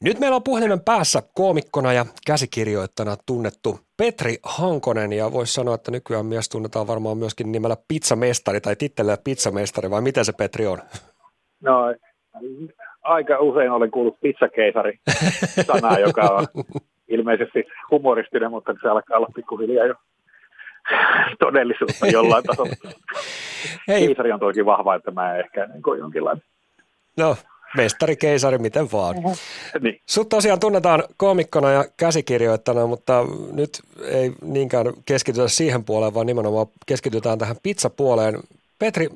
Nyt meillä on puhelimen päässä koomikkona ja käsikirjoittajana tunnettu Petri Hankonen, ja voisi sanoa, että nykyään mies tunnetaan varmaan myöskin nimellä pizzamestari tai tittelillä pizzamestari, vai miten se Petri on? No, aika usein olen kuullut pizzakeisari sanaa, joka on ilmeisesti humoristinen, mutta se alkaa olla pikkuhiljaa jo todellisuutta jollain tasolla. Keisari on toki vahva, että mä en ehkä jonkinlainen. No, mestari, keisari, miten vaan. Niin. Sut tosiaan tunnetaan koomikkona ja käsikirjoittajana, mutta nyt ei niinkään keskitytä siihen puoleen, vaan nimenomaan keskitytään tähän pizzapuoleen. Petri,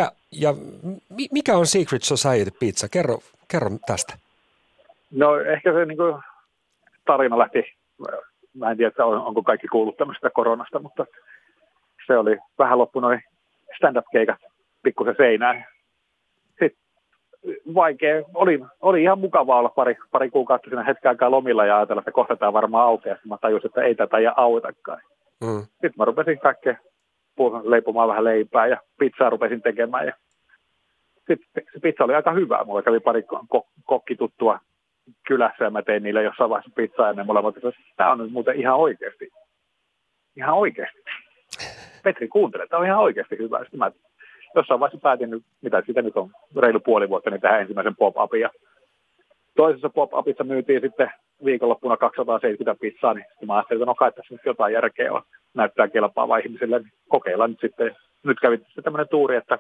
mikä on Secret Society Pizza? Kerro tästä. No ehkä se tarina lähti, mä en tiedä, onko kaikki kuullut tämmöisestä koronasta, mutta se oli vähän loppu noin stand-up-keikat pikkusen seinään. Sitten vaikea, oli ihan mukavaa olla pari kuukautta siinä hetken aikaa lomilla ja ajatella, että kohta tämä varmaan aukeaa. Mä tajusin, että ei tätä ja auetakaan. Sitten mä rupesin kaikkea leipomaan vähän leipää ja pizzaa rupesin tekemään. Ja sitten se pizza oli aika hyvä. Mulla kävi pari kokkituttua kylässä ja mä tein niille jossain vaiheessa pizzaa ja ne molemmat, että tämä on nyt muuten ihan oikeasti. Ihan oikeasti. Petri, kuuntele, tämä on ihan oikeasti hyvä. Sitten mä jossain vaiheessa päätin, mitä siitä nyt on reilu puoli vuotta, niin tähän ensimmäisen pop-upin. Ja toisessa pop-upissa myytiin sitten viikonloppuna 270 pizzaa, niin sitten mä ajattelin, että no kai tässä nyt jotain järkeä on. Näyttää kelpaavaa ihmisille, niin kokeillaan nyt sitten. Nyt kävi sitten tämmöinen tuuri, että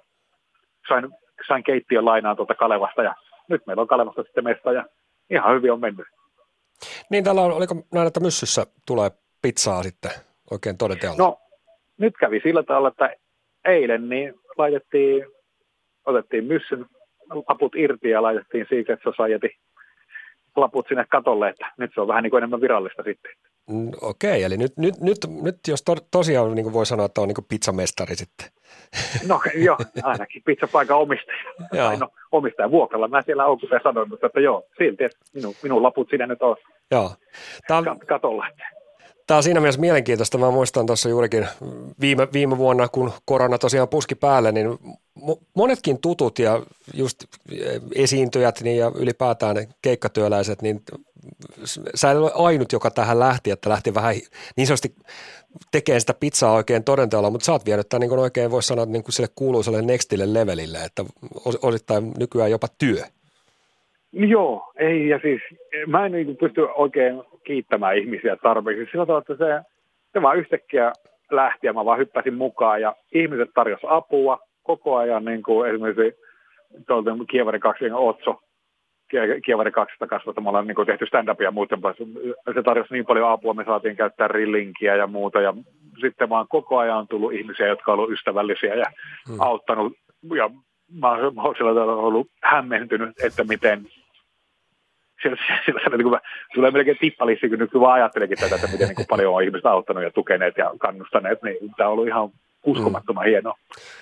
sain keittiön lainaan tuolta Kalevasta ja nyt meillä on Kalevasta sitten mesta ja ihan hyvin on mennyt. Niin täällä oliko näin, että Myssyssä tulee pizzaa sitten oikein todenteolla? No nyt kävi sillä tavalla, että eilen niin otettiin Myssyn laput irti ja laitettiin Secret Society laput sinne katolle, että nyt se on vähän niin kuin enemmän virallista sitten. Okei, eli nyt jos tosiaan niin kuin voi sanoa, että on niin kuin pizzamestari sitten. No joo, ainakin pizzapaikan omistaja. No, omistaja vuokralla. Mä siellä olen kuten sanoin, mutta että joo, silti minun laput siinä nyt on katolla. Tämä on siinä mielessä mielenkiintoista. Mä muistan tuossa juurikin viime vuonna, kun korona tosiaan puski päälle, niin monetkin tutut ja just esiintyjät niin ja ylipäätään keikkatyöläiset, niin sä ei ole ainut, joka tähän lähti, että lähti vähän niin sanotusti tekemään sitä pizzaa oikein todenteolla, mutta sä oot vienyt tämän niin oikein, voisi sanoa, niin kuin sille kuuluisalle nextille levelille, että osittain nykyään jopa työ. Joo, ei ja siis mä en niin pysty oikein kiittämään ihmisiä tarpeeksi. Sillä tavalla, että se vaan yhtäkkiä lähti ja mä vaan hyppäsin mukaan ja ihmiset tarjosi apua koko ajan, niin kuin esimerkiksi tuolta Kievari 2 Otso, Kievari 2 kasvata, me ollaan niin tehty stand-upia ja muuten, se tarjosi niin paljon apua, me saatiin käyttää rillinkiä ja muuta ja sitten vaan koko ajan on tullut ihmisiä, jotka on ollut ystävällisiä ja auttanut ja mä oon sillä tavalla ollut hämmentynyt, että miten sillä tulee melkein tippalissi, kun nyt vaan ajattelekin tätä, että miten niin paljon on ihmiset auttanut ja tukeneet ja kannustaneet, niin tämä on ollut ihan uskomattoman hienoa.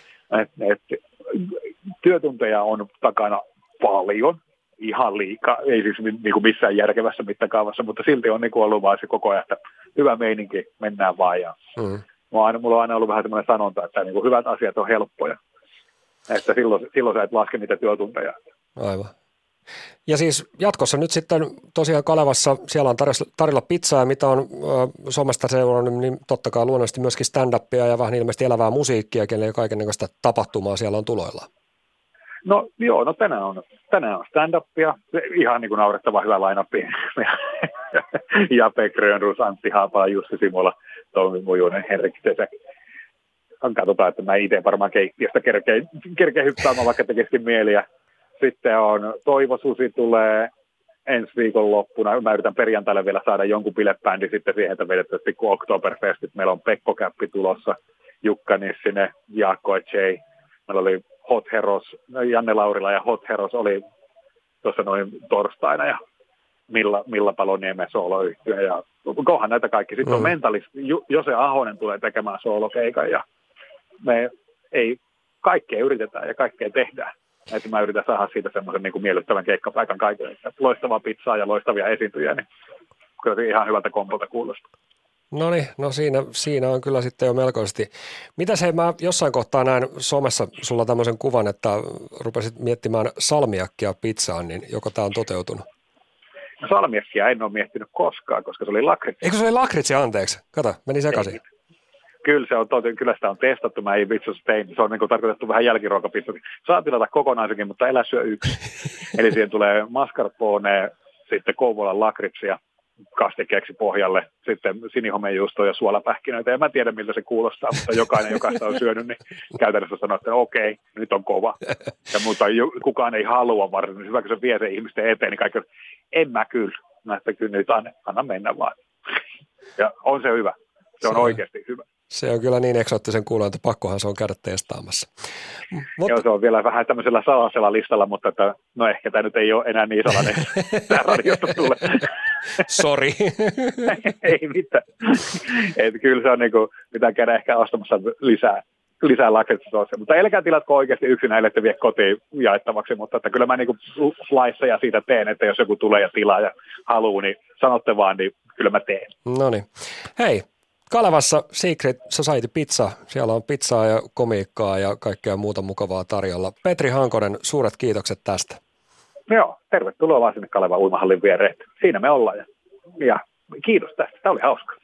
Työtunteja on takana paljon, ihan liikaa, ei siis niin kuin missään järkevässä mittakaavassa, mutta silti on niin kuin ollut vaan se koko ajan, että hyvä meininki, mennään vaan. Ja mulla on aina ollut vähän sellainen sanonta, että niin kuin hyvät asiat on helppoja, että silloin sä et laske niitä työtunteja. Aivan. Ja siis jatkossa nyt sitten tosiaan Kalevassa siellä on tarjolla pizzaa, mitä on somesta seurannut, niin totta kai luonnollisesti myöskin stand-upia ja vähän ilmeisesti elävää musiikkia, ja kaikennäköistä tapahtumaa siellä on tuloilla. No joo, no tänään on stand-upia, ihan niin kuin naurettava hyvä line-upi. Ja Grönrus, Antti Haapala, Jussi Simola, Toimi Mujunen, Henrik Tesek. Katsotaan, että mä itse varmaan keittiöstä kerkeen hyppäämään, vaikka tekisikin mieliä. Sitten on Toivo Susi tulee ensi viikon loppuna. Mä yritän perjantaille vielä saada jonkun bilebändi sitten siihen, että vedettäisiin kuin Oktoberfestit. Meillä on Pekko Käppi tulossa, Jukka Nissinen, Jaakko J. Meillä oli Hot Heroes, Janne Laurila ja Hot Heroes oli tuossa noin torstaina ja Milla Paloniemen sooloyhtyö. Ja kohan näitä kaikki. Sitten on Mentalist, Jose Ahonen tulee tekemään soolokeikan ja me kaikkea yritetään ja kaikkea tehdään. Että mä yritän saada siitä semmoisen niin kuin miellyttävän keikkapaikan kaikille. Loistavaa pizzaa ja loistavia esiintyjiä, niin kyllä se ihan hyvältä kompolta kuulostaa. No niin, no siinä on kyllä sitten jo melkoisesti. Mitäs hei, mä jossain kohtaa näin somessa sulla tämmöisen kuvan, että rupesit miettimään salmiakkia pizzaan, niin joko tämä on toteutunut? Salmiakkia en ole miettinyt koskaan, koska se oli lakritsi. Eikö se oli lakritsi, anteeksi? Kato, meni sekaisin. Kyllä se on kyllä sitä on testattu, mä ei vitsi tein. Se on niin tarkoitettu vähän jälkiruokapizzaksi. Saa tilata kokonaisenkin, mutta älä syö yksi. Eli siihen tulee mascarpone, sitten Kouvolan lakritsia kastikeeksi pohjalle, sitten sinihomejuustoa ja suolapähkinöitä. Ja mä tiedän, miltä se kuulostaa, mutta jokainen, joka sitä on syönyt, niin käytännössä sanoo, että okei, nyt on kova. Mutta kukaan ei halua varsin. Hyvä, kun se vie sen ihmisten eteen, niin kaikki en mä kyllä. Mä että kyllä nyt anna mennä vaan. Ja on se hyvä. Se on oikeasti hyvä. Se on kyllä niin eksoottisen kuuloa, että pakkohan se on käydä testaamassa. Joo, se on vielä vähän tämmöisellä salaisella listalla, mutta että, no ehkä tämä nyt ei ole enää niin salainen, tämä radiosta tulee. Sori. Ei mitään. Et kyllä se on niin kuin, pitää käydä ehkä ostamassa lisää lakritsisoosia. Mutta älkää tilatko oikeasti yksin näille, että vie kotiin jaettavaksi, mutta että kyllä mä niin kuin sliceja siitä teen, että jos joku tulee ja tilaa ja haluaa, niin sanotte vaan, niin kyllä mä teen. No niin. Hei. Kalevassa Secret Society Pizza, siellä on pizzaa ja komiikkaa ja kaikkea muuta mukavaa tarjolla. Petri Hankonen, suuret kiitokset tästä. Joo, tervetuloa vaan sinne Kalevan uimahallin viereen. Siinä me ollaan ja kiitos tästä, tämä oli hauska.